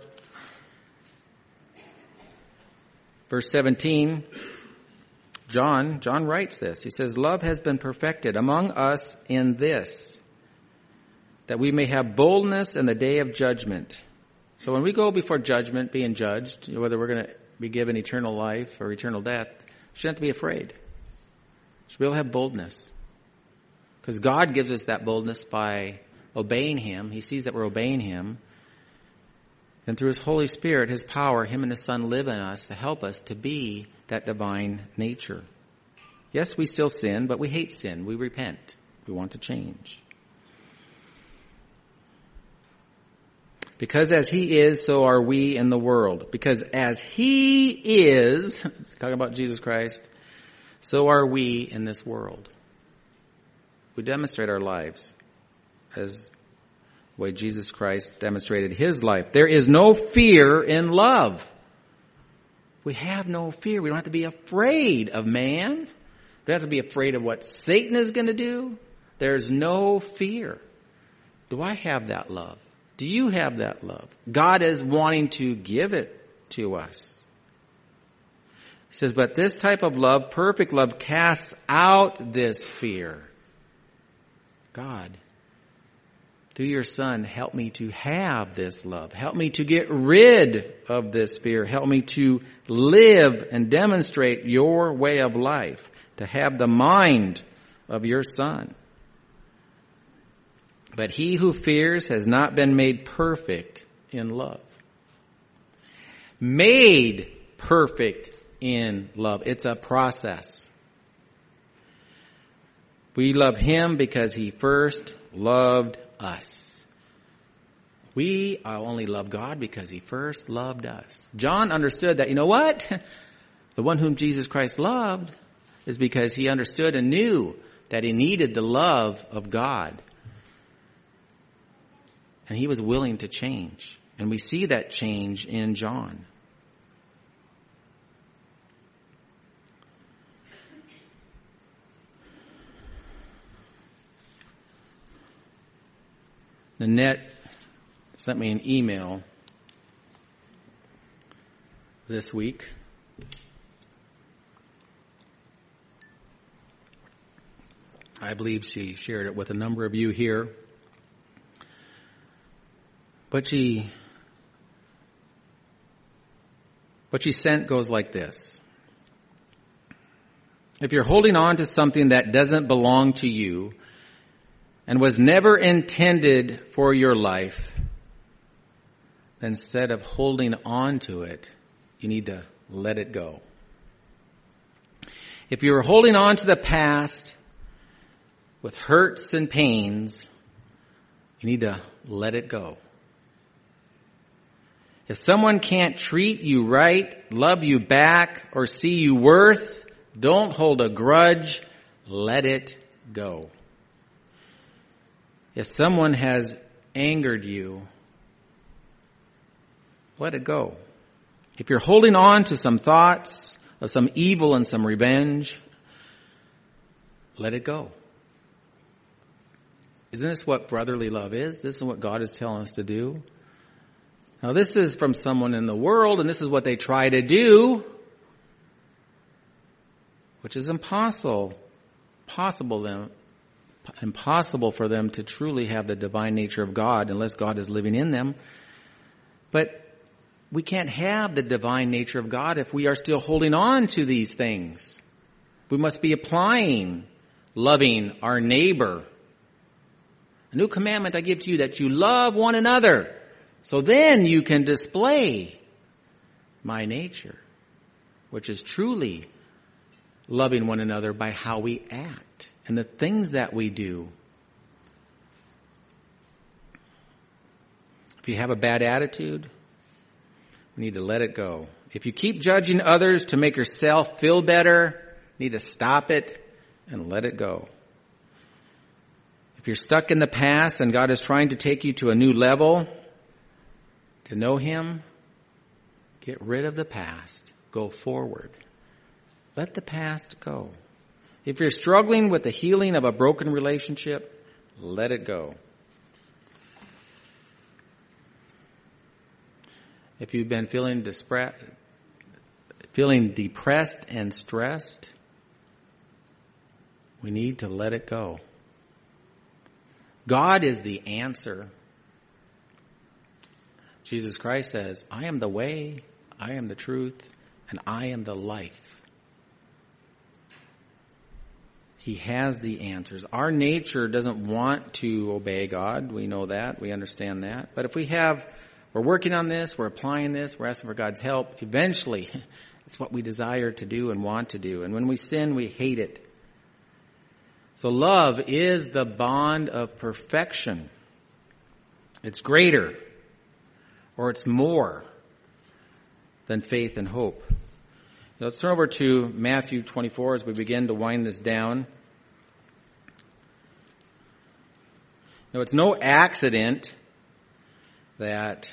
verse seventeen, John, John writes this. He says, love has been perfected among us in this, that we may have boldness in the day of judgment. So when we go before judgment, being judged, whether we're going to be given eternal life or eternal death, we shouldn't have to be afraid. We should be able to have boldness. Because God gives us that boldness by obeying Him. He sees that we're obeying Him. And through His Holy Spirit, His power, Him and His Son live in us to help us to be that divine nature. Yes, we still sin, but we hate sin. We repent. We want to change. Because as He is, so are we in the world. Because as He is, talking about Jesus Christ, so are we in this world. We demonstrate our lives as the way Jesus Christ demonstrated His life. There is no fear in love. We have no fear. We don't have to be afraid of man. We don't have to be afraid of what Satan is going to do. There's no fear. Do I have that love? Do you have that love? God is wanting to give it to us. He says, but this type of love, perfect love, casts out this fear. God, through your Son, help me to have this love. Help me to get rid of this fear. Help me to live and demonstrate your way of life, to have the mind of your Son. But he who fears has not been made perfect in love. Made perfect in love. It's a process. We love Him because He first loved us. We only love God because He first loved us. John understood that, you know what? The one whom Jesus Christ loved is because he understood and knew that he needed the love of God. And he was willing to change. And we see that change in John. Nanette sent me an email this week. I believe she shared it with a number of you here. But she, what she sent goes like this. If you're holding on to something that doesn't belong to you and was never intended for your life, then instead of holding on to it, you need to let it go. If you're holding on to the past with hurts and pains, you need to let it go. If someone can't treat you right, love you back, or see you worth, don't hold a grudge, let it go. If someone has angered you, let it go. If you're holding on to some thoughts of some evil and some revenge, let it go. Isn't this what brotherly love is? This is what God is telling us to do. Now this is from someone in the world, and this is what they try to do, which is impossible, possible them, impossible for them to truly have the divine nature of God unless God is living in them. But we can't have the divine nature of God if we are still holding on to these things. We must be applying loving our neighbor. A new commandment I give to you, that you love one another. So then you can display my nature, which is truly loving one another by how we act and the things that we do. If you have a bad attitude, you need to let it go. If you keep judging others to make yourself feel better, you need to stop it and let it go. If you're stuck in the past and God is trying to take you to a new level, to know Him, get rid of the past. Go forward. Let the past go. If you're struggling with the healing of a broken relationship, let it go. If you've been feeling dispre- feeling depressed and stressed, we need to let it go. God is the answer. Jesus Christ says, I am the way, I am the truth, and I am the life. He has the answers. Our nature doesn't want to obey God. We know that. We understand that. But if we have, we're working on this, we're applying this, we're asking for God's help, eventually it's what we desire to do and want to do. And when we sin, we hate it. So love is the bond of perfection. It's greater, or it's more than faith and hope. Now let's turn over to Matthew twenty-four as we begin to wind this down. Now, it's no accident that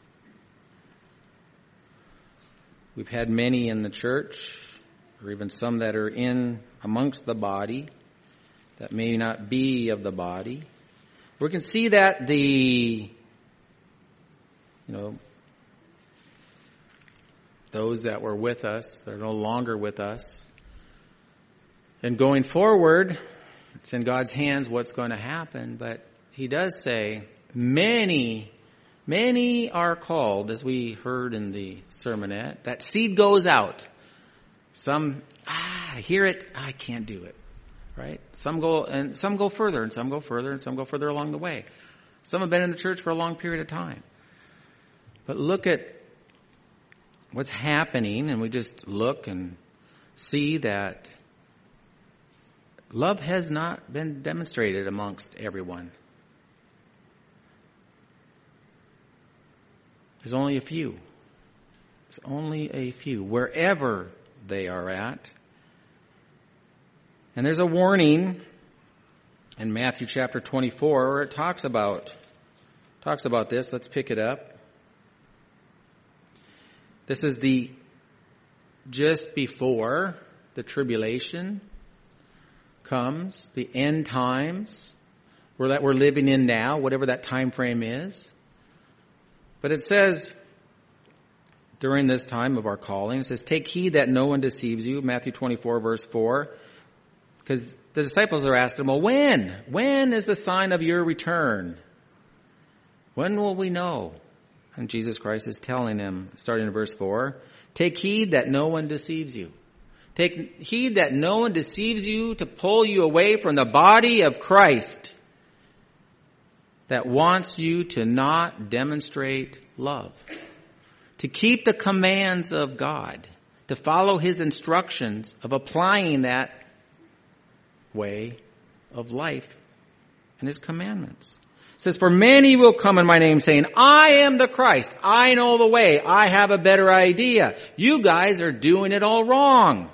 we've had many in the church, or even some that are in amongst the body, that may not be of the body. We can see that the, you know, those that were with us, they're no longer with us. And going forward, it's in God's hands what's going to happen, but He does say, many, many are called, as we heard in the sermonette. That seed goes out. Some, ah, I hear it, I can't do it. Right? Some go, and some go further, and some go further, and some go further along the way. Some have been in the church for a long period of time. But look at what's happening, and we just look and see that love has not been demonstrated amongst everyone. There's only a few. There's only a few, wherever they are at. And there's a warning in Matthew chapter twenty-four where it talks about, talks about this. Let's pick it up. This is the just before the tribulation comes, the end times, where that we're living in now, whatever that time frame is. But it says, during this time of our calling, it says, take heed that no one deceives you, Matthew twenty-four, verse four. Because the disciples are asking, well, when? When is the sign of your return? When will we know? And Jesus Christ is telling them, starting in verse four, take heed that no one deceives you. Take heed that no one deceives you to pull you away from the body of Christ that wants you to not demonstrate love, to keep the commands of God, to follow His instructions of applying that way of life and His commandments. It says, for many will come in my name saying, I am the Christ. I know the way. I have a better idea. You guys are doing it all wrong.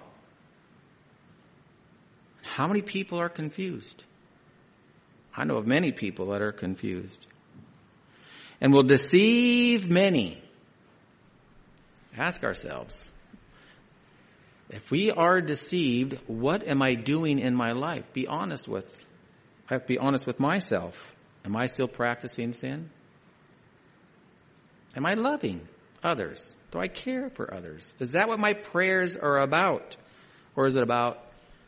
How many people are confused? I know of many people that are confused. And will deceive many. Ask ourselves, if we are deceived, what am I doing in my life? Be honest with, I have to be honest with myself. Am I still practicing sin? Am I loving others? Do I care for others? Is that what my prayers are about? Or is it about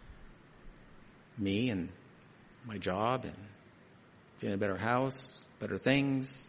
me and my job and getting a better house, better things?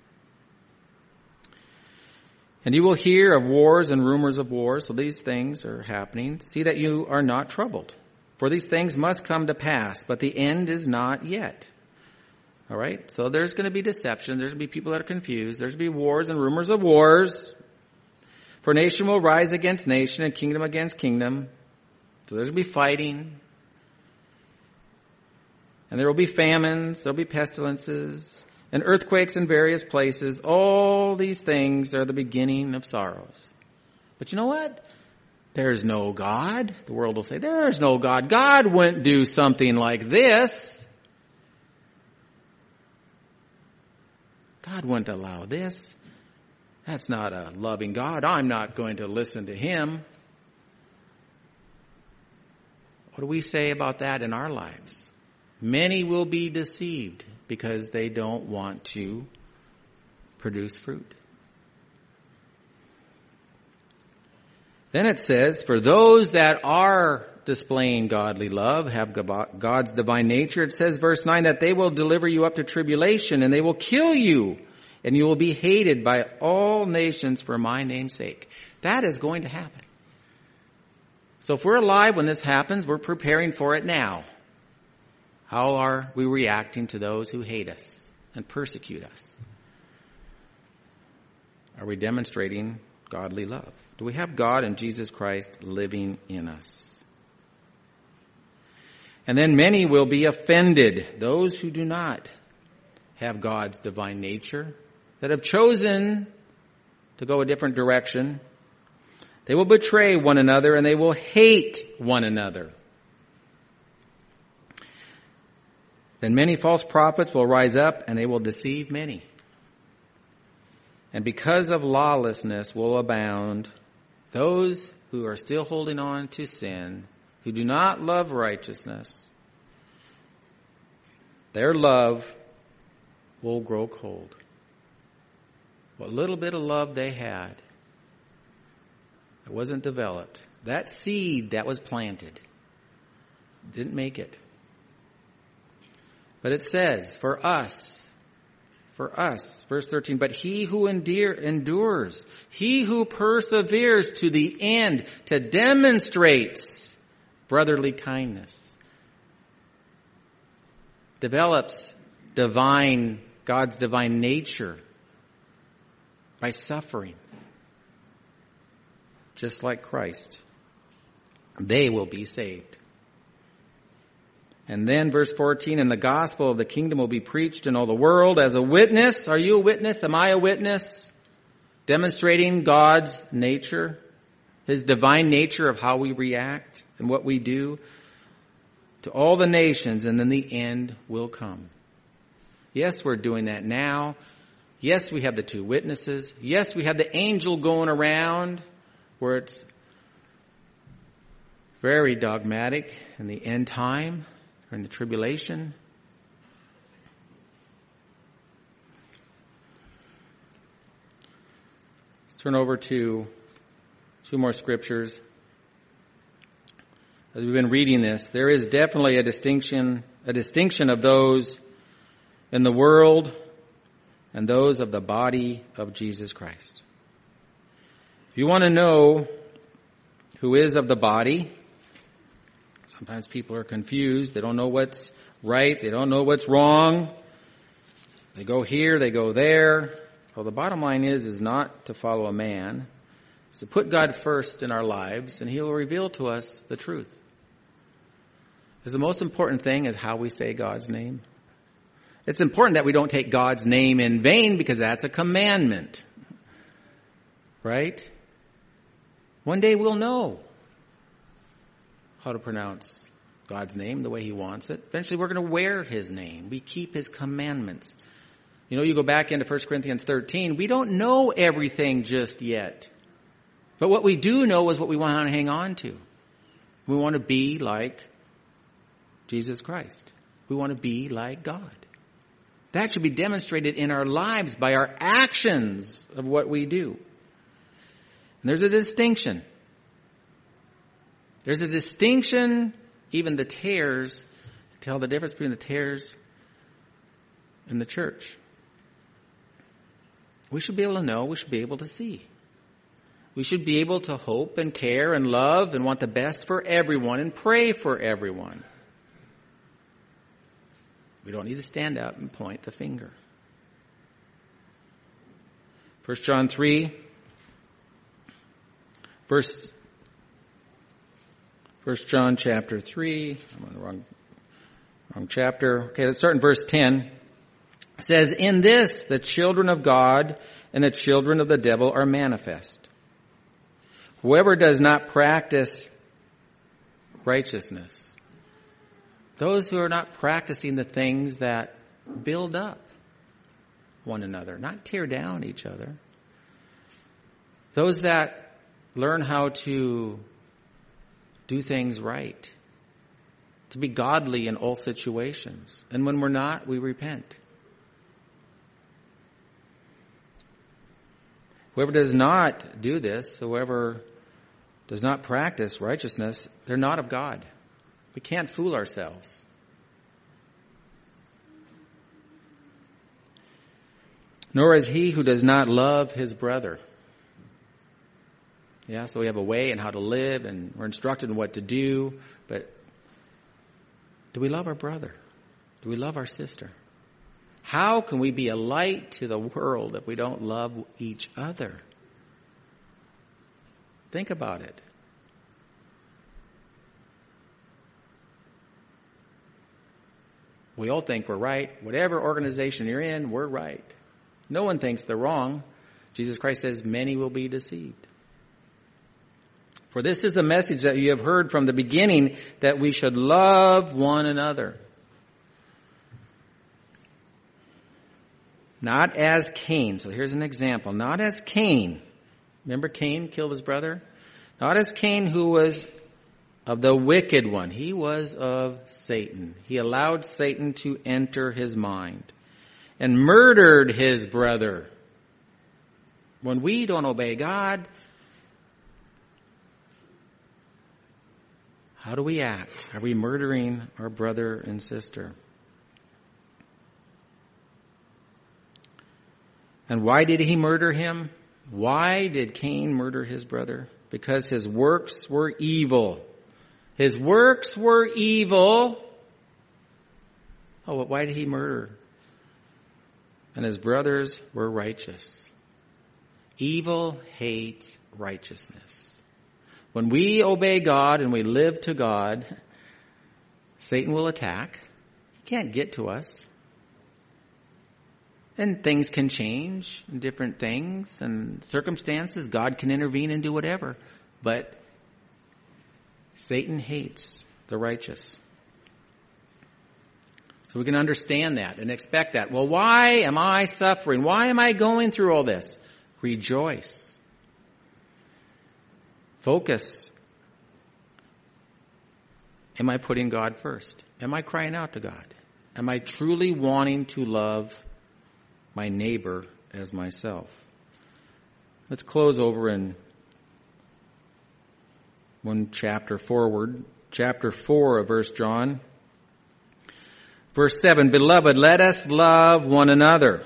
And you will hear of wars and rumors of wars. So these things are happening. See that you are not troubled. For these things must come to pass, but the end is not yet. All right? So there's going to be deception. There's going to be people that are confused. There's going to be wars and rumors of wars. For nation will rise against nation and kingdom against kingdom. So there's going to be fighting. And there will be famines. There will be pestilences and earthquakes in various places. All these things are the beginning of sorrows. But you know what? There's no God. The world will say, there's no God. God wouldn't do something like this. God wouldn't allow this. That's not a loving God. I'm not going to listen to Him. What do we say about that in our lives? Many will be deceived because they don't want to produce fruit. Then it says, for those that are displaying godly love, have God's divine nature. It says, verse nine, that they will deliver you up to tribulation, and they will kill you, and you will be hated by all nations for my name's sake. That is going to happen. So if we're alive when this happens, we're preparing for it now. How are we reacting to those who hate us and persecute us? Are we demonstrating godly love? Do we have God and Jesus Christ living in us? And then many will be offended, those who do not have God's divine nature, that have chosen to go a different direction. They will betray one another and they will hate one another. Then many false prophets will rise up and they will deceive many. And because of lawlessness will abound, those who are still holding on to sin, who do not love righteousness, their love will grow cold. What little bit of love they had, it wasn't developed. That seed that was planted didn't make it. But it says, for us, for us, verse thirteen, but he who endure, endures, he who perseveres to the end, to demonstrates brotherly kindness, develops divine, God's divine nature by suffering, just like Christ. They will be saved. And then verse fourteen, and the gospel of the kingdom will be preached in all the world as a witness. Are you a witness? Am I a witness? Demonstrating God's nature, His divine nature of how we react and what we do to all the nations, and then the end will come. Yes, we're doing that now. Yes, we have the two witnesses. Yes, we have the angel going around where it's very dogmatic in the end time, or in the tribulation. Let's turn over to two more scriptures. As we've been reading this, there is definitely a distinction, a distinction of those in the world and those of the body of Jesus Christ. If you want to know who is of the body, sometimes people are confused. They don't know what's right. They don't know what's wrong. They go here, they go there. Well, the bottom line is, is not to follow a man. It's to put God first in our lives, and He will reveal to us the truth. Because the most important thing is how we say God's name. It's important that we don't take God's name in vain, because that's a commandment. Right? One day we'll know how to pronounce God's name the way He wants it. Eventually we're going to wear His name. We keep His commandments. You know, you go back into First Corinthians thirteen, we don't know everything just yet. But what we do know is what we want to hang on to. We want to be like Jesus Christ. We want to be like God. That should be demonstrated in our lives by our actions of what we do. And there's a distinction. There's a distinction, even the tares, tell the difference between the tares and the church. We should be able to know, we should be able to see. We should be able to hope and care and love and want the best for everyone and pray for everyone. We don't need to stand up and point the finger. First John three, verse First John chapter three. I'm on the wrong, wrong chapter. Okay, let's start in verse ten. It says, in this the children of God and the children of the devil are manifest. Whoever does not practice righteousness. Those who are not practicing the things that build up one another, not tear down each other. Those that learn how to do things right, to be godly in all situations. And when we're not, we repent. Whoever does not do this, whoever does not practice righteousness, they're not of God. We can't fool ourselves. Nor is he who does not love his brother. Yeah, so we have a way and how to live, and we're instructed in what to do, but do we love our brother? Do we love our sister? How can we be a light to the world if we don't love each other? Think about it. We all think we're right. Whatever organization you're in, we're right. No one thinks they're wrong. Jesus Christ says, many will be deceived. For this is a message that you have heard from the beginning, that we should love one another. Not as Cain. So here's an example. Not as Cain. Remember Cain killed his brother? Not as Cain, who was of the wicked one. He was of Satan. He allowed Satan to enter his mind and murdered his brother. When we don't obey God, how do we act? Are we murdering our brother and sister? And why did he murder him? Why did Cain murder his brother? Because his works were evil. His works were evil. Oh, but why did he murder? And his brothers were righteous. Evil hates righteousness. When we obey God and we live to God, Satan will attack. He can't get to us. And things can change, and different things and circumstances. God can intervene and do whatever. But Satan hates the righteous. So we can understand that and expect that. Well, why am I suffering? Why am I going through all this? Rejoice. Focus. Am I putting God first? Am I crying out to God? Am I truly wanting to love my neighbor as myself? Let's close over in one chapter forward. Chapter four of First John. Verse seven, Beloved, let us love one another.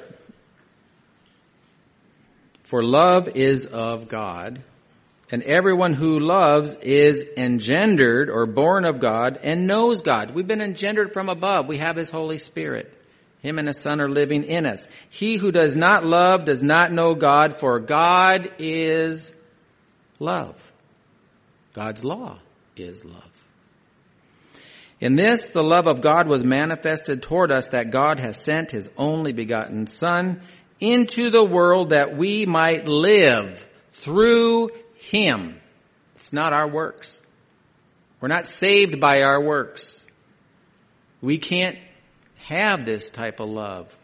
For love is of God, and everyone who loves is engendered or born of God and knows God. We've been engendered from above. We have His Holy Spirit. Him and His Son are living in us. He who does not love does not know God, for God is love. God's law is love. In this, the love of God was manifested toward us, that God has sent His only begotten Son into the world that we might live through Him. It's not our works. We're not saved by our works. We can't have this type of love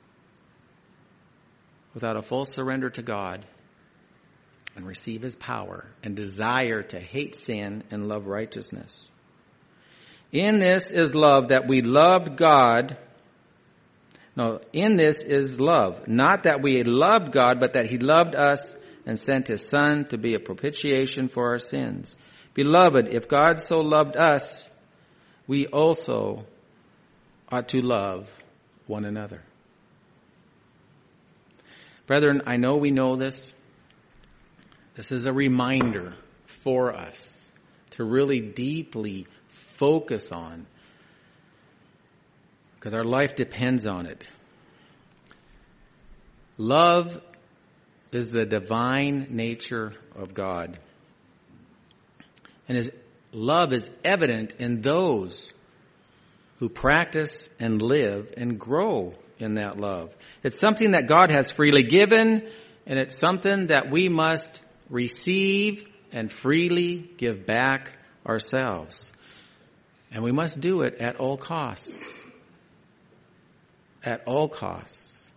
without a full surrender to God and receive His power and desire to hate sin and love righteousness. In this is love, that we loved God. No, in this is love, not that we loved God, but that He loved us and sent His Son to be a propitiation for our sins. Beloved, if God so loved us, we also ought to love one another. Brethren, I know we know this. This is a reminder for us to really deeply focus on, because our life depends on it. Love is the divine nature of God. And His love is evident in those who practice and live and grow in that love. It's something that God has freely given, and it's something that we must receive and freely give back ourselves. And we must do it at all costs. At all costs.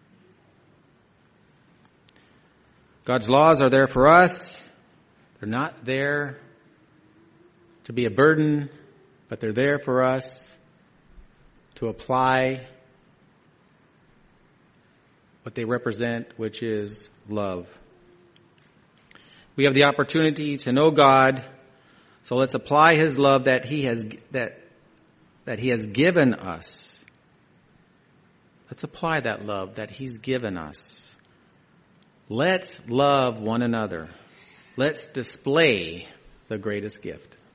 God's laws are there for us. They're not there to be a burden, but they're there for us to apply what they represent, which is love. We have the opportunity to know God. So let's apply his love that he has, that, that he has given us. Let's apply that love that he's given us. Let's love one another. Let's display the greatest gift.